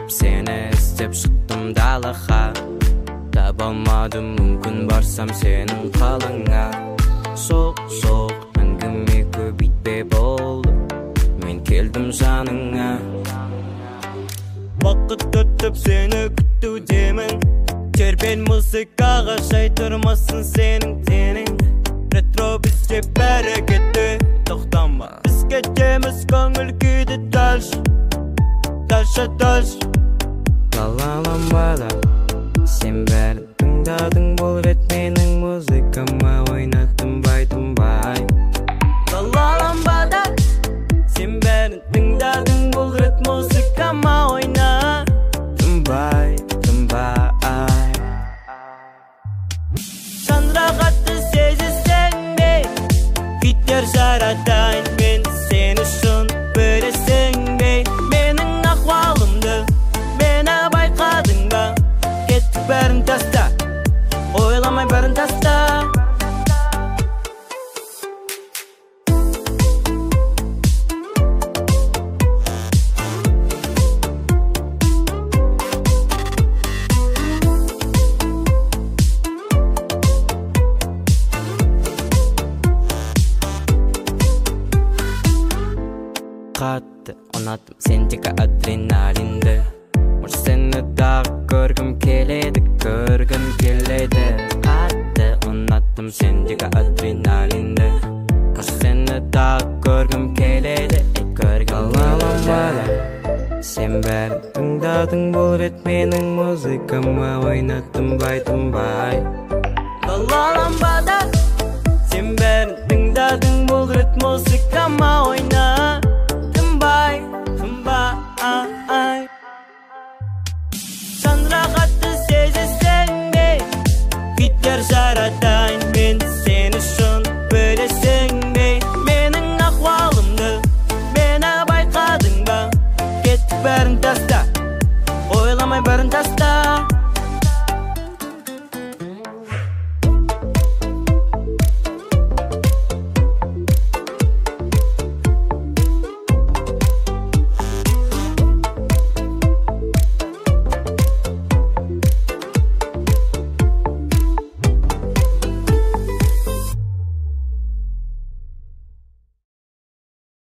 seni istep çıktım dalaha. Tabalmadım mümkün barsam senin kalına. Soğuk öngüme köbitpe boldu. Men keldim janına. Vakit ötüp seni küttü demin. Terben musikaga şaytırmasın senin tenin. Retro bizce bereketli toxtanma. Biz geçemiz köngül kuydu taş. La lambada sen beni tıngdadың бұл рет менің музыкама ойна тынбай. La lambada sen beni tıngdadың бұл рет музыкама ойна тынбай. Şanraqatты sezesен be Hitler жаратайын мен sen үшін білесің бе Менің ахвалымды мені байқадың ба Кеттік бәрін таста ойламай бәрін таста Қатты ұнаттым сендегі адреналинді Мұр сені дағы көргім келеді Қатты ұнаттым сендегі адреналинді Мұр сені дағы көргім келеді Сен бәрін тыңдадың бұл рет менің музыкама ойна тынбай. La lambada Сен бәрін тыңдадың бұл рет музыкама ойна Şanraqatты sezesен be Hitler жаратайын мен sen үшін білесің бе Менің ахвалымды мені байқадың ба Кеттік бәрін таста ойламай бәрін таста